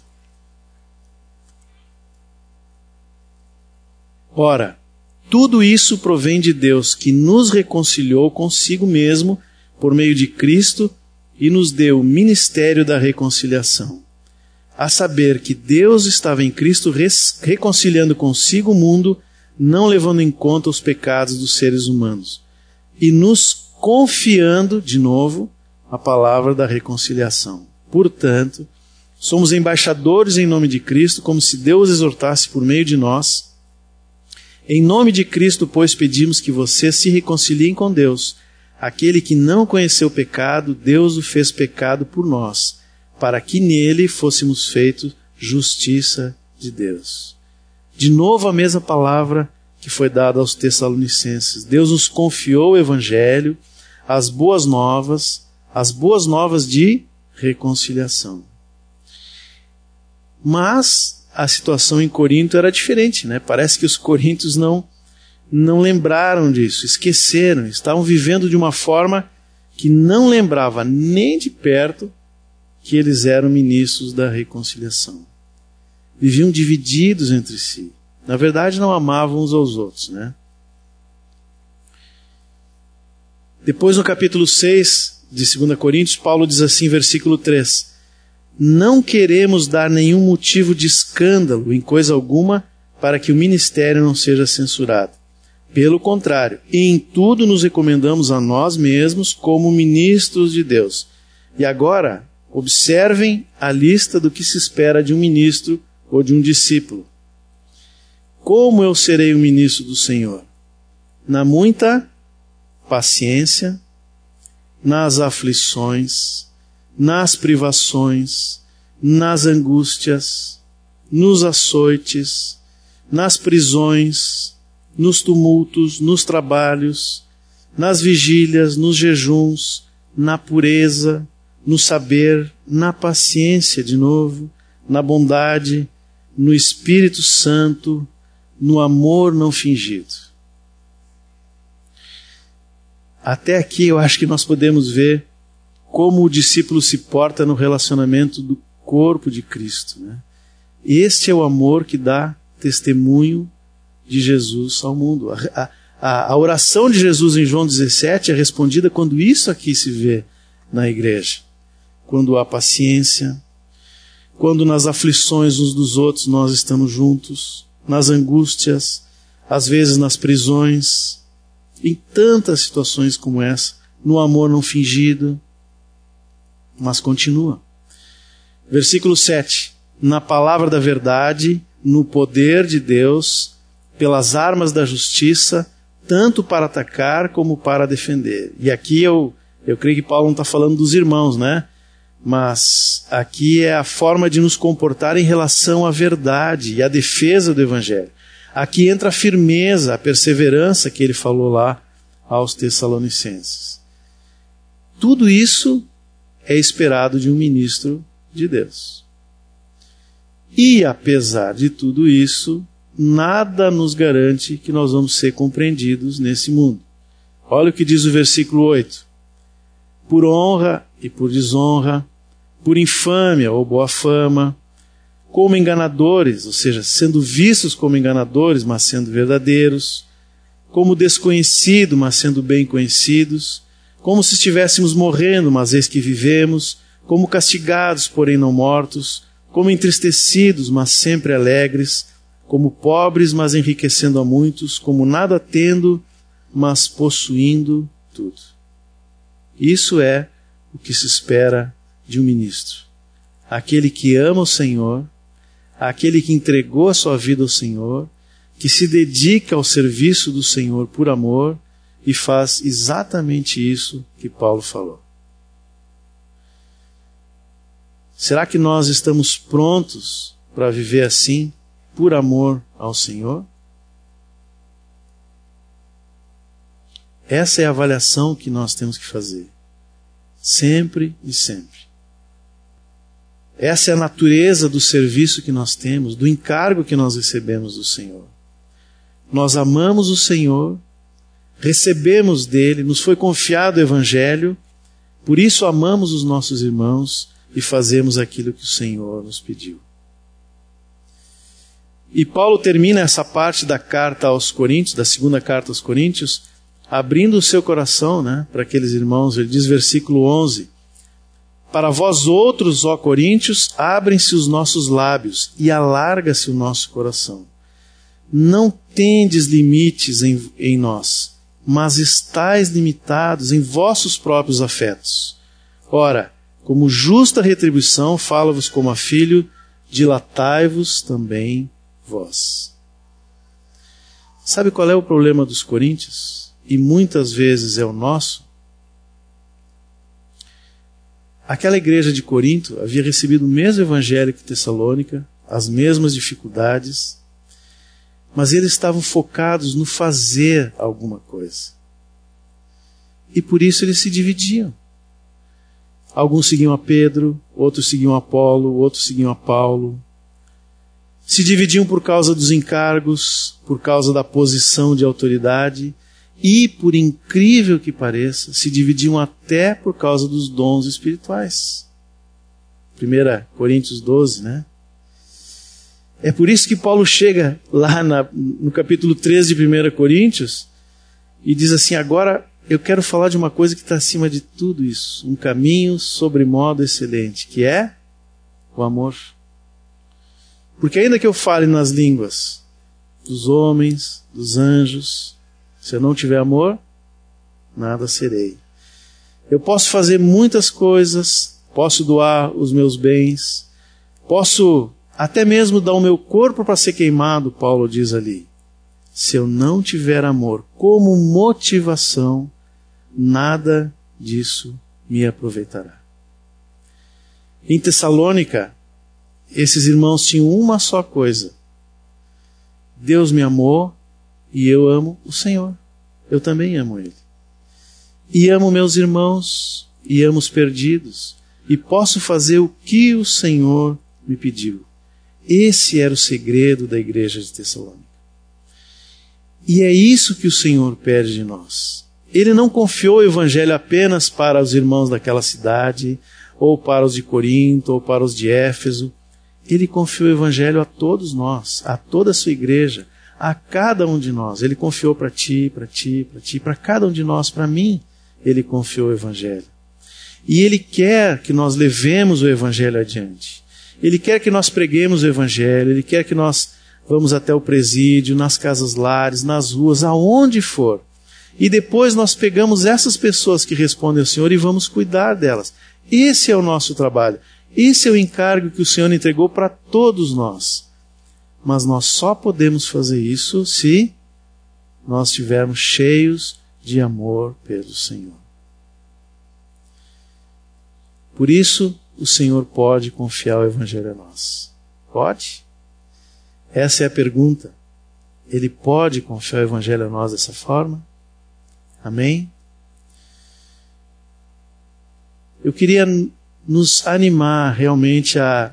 Ora, tudo isso provém de Deus, que nos reconciliou consigo mesmo por meio de Cristo e nos deu o ministério da reconciliação. A saber que Deus estava em Cristo reconciliando consigo o mundo, não levando em conta os pecados dos seres humanos, e nos confiando, de novo, a palavra da reconciliação. Portanto, somos embaixadores em nome de Cristo, como se Deus exortasse por meio de nós. Em nome de Cristo, pois, pedimos que vocês se reconciliem com Deus. Aquele que não conheceu o pecado, Deus o fez pecado por nós, para que nele fôssemos feitos justiça de Deus. De novo a mesma palavra que foi dada aos Tessalonicenses. Deus nos confiou o Evangelho, as boas novas de reconciliação. Mas a situação em Corinto era diferente, né? Parece que os coríntios não lembraram disso, esqueceram, estavam vivendo de uma forma que não lembrava nem de perto que eles eram ministros da reconciliação. Viviam divididos entre si. Na verdade, não amavam uns aos outros, né? Depois, no capítulo 6 de 2 Coríntios, Paulo diz assim, versículo 3, não queremos dar nenhum motivo de escândalo em coisa alguma para que o ministério não seja censurado. Pelo contrário, em tudo nos recomendamos a nós mesmos como ministros de Deus. E agora, observem a lista do que se espera de um ministro ou de um discípulo. Como eu serei o ministro do Senhor? Na muita paciência, nas aflições, nas privações, nas angústias, nos açoites, nas prisões, nos tumultos, nos trabalhos, nas vigílias, nos jejuns, na pureza, no saber, na paciência de novo, na bondade, no Espírito Santo, no amor não fingido. Até aqui eu acho que nós podemos ver como o discípulo se porta no relacionamento do corpo de Cristo, né? Este é o amor que dá testemunho de Jesus ao mundo. A oração de Jesus em João 17 é respondida quando isso aqui se vê na igreja. Quando há paciência, quando nas aflições uns dos outros nós estamos juntos, nas angústias, às vezes nas prisões, em tantas situações como essa, no amor não fingido, mas continua. Versículo 7. Na palavra da verdade, no poder de Deus, pelas armas da justiça, tanto para atacar como para defender. E aqui eu creio que Paulo não está falando dos irmãos, né? Mas aqui é a forma de nos comportar em relação à verdade e à defesa do Evangelho. Aqui entra a firmeza, a perseverança que ele falou lá aos Tessalonicenses. Tudo isso é esperado de um ministro de Deus. E, apesar de tudo isso, nada nos garante que nós vamos ser compreendidos nesse mundo. Olha o que diz o versículo 8. Por honra e por desonra, por infâmia ou boa fama, como enganadores, ou seja, sendo vistos como enganadores, mas sendo verdadeiros, como desconhecidos, mas sendo bem conhecidos, como se estivéssemos morrendo, mas eis que vivemos, como castigados, porém não mortos, como entristecidos, mas sempre alegres, como pobres, mas enriquecendo a muitos, como nada tendo, mas possuindo tudo. Isso é o que se espera de um ministro. Aquele que ama o Senhor, aquele que entregou a sua vida ao Senhor, que se dedica ao serviço do Senhor por amor e faz exatamente isso que Paulo falou. Será que nós estamos prontos para viver assim, por amor ao Senhor? Essa é a avaliação que nós temos que fazer. Sempre e sempre. Essa é a natureza do serviço que nós temos, do encargo que nós recebemos do Senhor. Nós amamos o Senhor, recebemos dele, nos foi confiado o Evangelho, por isso amamos os nossos irmãos e fazemos aquilo que o Senhor nos pediu. E Paulo termina essa parte da carta aos Coríntios, da segunda carta aos Coríntios, abrindo o seu coração, para aqueles irmãos. Ele diz, versículo 11, para vós outros, ó Coríntios, abrem-se os nossos lábios e alarga-se o nosso coração. Não tendes limites em nós, mas estáis limitados em vossos próprios afetos. Ora, como justa retribuição, falo-vos como a filho, dilatai-vos também vós. Sabe qual é o problema dos coríntios? E muitas vezes é o nosso? Aquela igreja de Corinto havia recebido o mesmo evangelho que Tessalônica, as mesmas dificuldades, mas eles estavam focados no fazer alguma coisa. E por isso eles se dividiam. Alguns seguiam a Pedro, outros seguiam a Apolo, outros seguiam a Paulo. Se dividiam por causa dos encargos, por causa da posição de autoridade e, por incrível que pareça, se dividiam até por causa dos dons espirituais. 1 Coríntios 12, É por isso que Paulo chega lá no capítulo 13 de 1 Coríntios e diz assim, agora eu quero falar de uma coisa que está acima de tudo isso, um caminho sobremodo excelente, que é o amor. Porque ainda que eu fale nas línguas dos homens, dos anjos, se eu não tiver amor, nada serei. Eu posso fazer muitas coisas, posso doar os meus bens, posso até mesmo dar o meu corpo para ser queimado, Paulo diz ali. Se eu não tiver amor como motivação, nada disso me aproveitará. Em Tessalônica, esses irmãos tinham uma só coisa. Deus me amou e eu amo o Senhor. Eu também amo Ele. E amo meus irmãos e amo os perdidos. E posso fazer o que o Senhor me pediu. Esse era o segredo da igreja de Tessalônica. E é isso que o Senhor pede de nós. Ele não confiou o Evangelho apenas para os irmãos daquela cidade, ou para os de Corinto, ou para os de Éfeso. Ele confiou o Evangelho a todos nós, a toda a sua igreja, a cada um de nós. Ele confiou para ti, para ti, para ti, para cada um de nós, para mim. Ele confiou o Evangelho. E Ele quer que nós levemos o Evangelho adiante. Ele quer que nós preguemos o Evangelho, Ele quer que nós vamos até o presídio, nas casas lares, nas ruas, aonde for. E depois nós pegamos essas pessoas que respondem ao Senhor e vamos cuidar delas. Esse é o nosso trabalho. Esse é o encargo que o Senhor entregou para todos nós. Mas nós só podemos fazer isso se nós estivermos cheios de amor pelo Senhor. Por isso, o Senhor pode confiar o Evangelho a nós. Pode? Essa é a pergunta. Ele pode confiar o Evangelho a nós dessa forma? Amém? eu queria nos animar realmente a...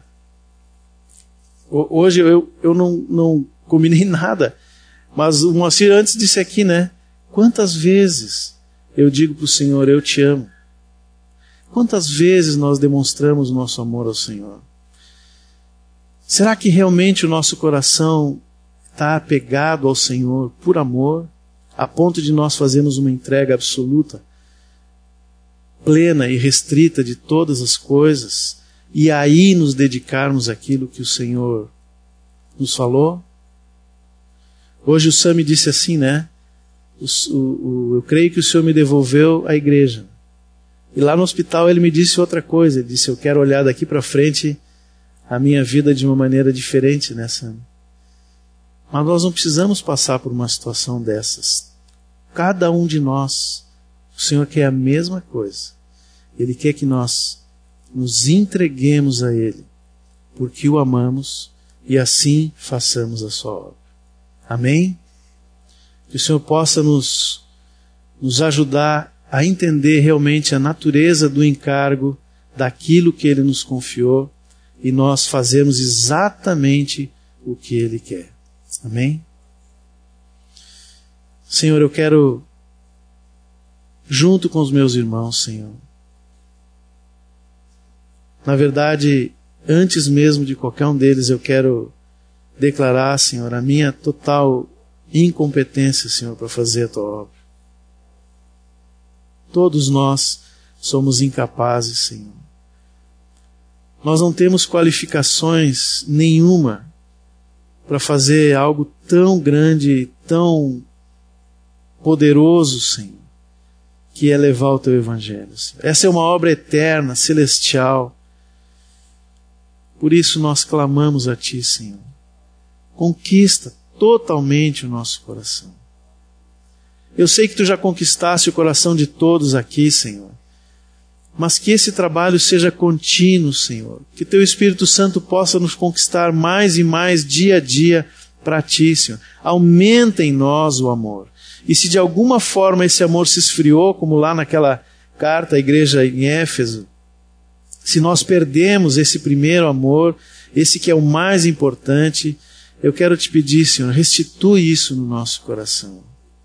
Hoje eu não combinei nada, mas o Moacir antes disse aqui, né? Quantas vezes eu digo para o Senhor, eu te amo? Quantas vezes nós demonstramos o nosso amor ao Senhor? Será que realmente o nosso coração está apegado ao Senhor por amor, a ponto de nós fazermos uma entrega absoluta, plena e restrita de todas as coisas, e aí nos dedicarmos àquilo que o Senhor nos falou? Hoje o Sam me disse assim, né? Eu creio que o Senhor me devolveu a igreja. E lá no hospital ele me disse outra coisa. Ele disse, eu quero olhar daqui para frente a minha vida de uma maneira diferente, né, Sam? Mas nós não precisamos passar por uma situação dessas. Cada um de nós, o Senhor quer a mesma coisa. Ele quer que nós nos entreguemos a Ele, porque o amamos, e assim façamos a sua obra. Amém? Que o Senhor possa nos ajudar a entender realmente a natureza do encargo, daquilo que Ele nos confiou, e nós fazermos exatamente o que Ele quer. Amém? Senhor, eu quero, junto com os meus irmãos, Senhor, na verdade, antes mesmo de qualquer um deles, eu quero declarar, Senhor, a minha total incompetência, Senhor, para fazer a Tua obra. Todos nós somos incapazes, Senhor. Nós não temos qualificações nenhuma para fazer algo tão grande, tão poderoso, Senhor, que é levar o Teu Evangelho, Senhor. Essa é uma obra eterna, celestial. Por isso nós clamamos a Ti, Senhor. Conquista totalmente o nosso coração. Eu sei que Tu já conquistaste o coração de todos aqui, Senhor. Mas que esse trabalho seja contínuo, Senhor. Que Teu Espírito Santo possa nos conquistar mais e mais dia a dia para Ti, Senhor. Aumenta em nós o amor. E se de alguma forma esse amor se esfriou, como lá naquela carta à igreja em Éfeso, se nós perdemos esse primeiro amor, esse que é o mais importante, eu quero Te pedir, Senhor, restitui isso no nosso coração.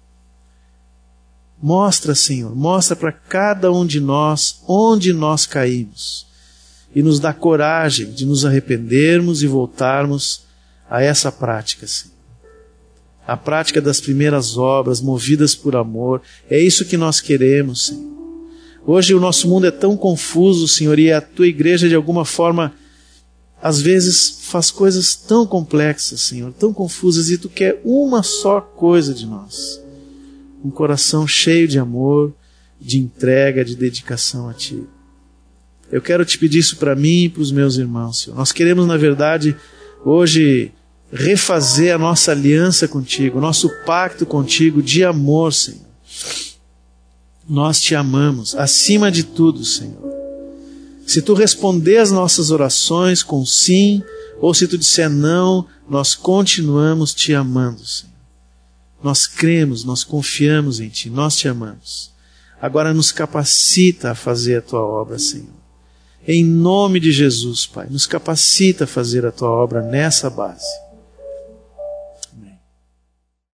Mostra, Senhor, mostra para cada um de nós onde nós caímos e nos dá coragem de nos arrependermos e voltarmos a essa prática, Senhor. A prática das primeiras obras, movidas por amor. É isso que nós queremos, Senhor. Hoje o nosso mundo é tão confuso, Senhor, e a Tua igreja de alguma forma, às vezes faz coisas tão complexas, Senhor, tão confusas, e Tu quer uma só coisa de nós. Um coração cheio de amor, de entrega, de dedicação a Ti. Eu quero Te pedir isso para mim e para os meus irmãos, Senhor. Nós queremos, na verdade, hoje refazer a nossa aliança contigo, o nosso pacto contigo de amor, Senhor. Nós Te amamos, acima de tudo, Senhor. Se Tu responder as nossas orações com sim, ou se Tu disser não, nós continuamos Te amando, Senhor. Nós cremos, nós confiamos em Ti, nós Te amamos. Agora nos capacita a fazer a Tua obra, Senhor. Em nome de Jesus, Pai, nos capacita a fazer a Tua obra nessa base.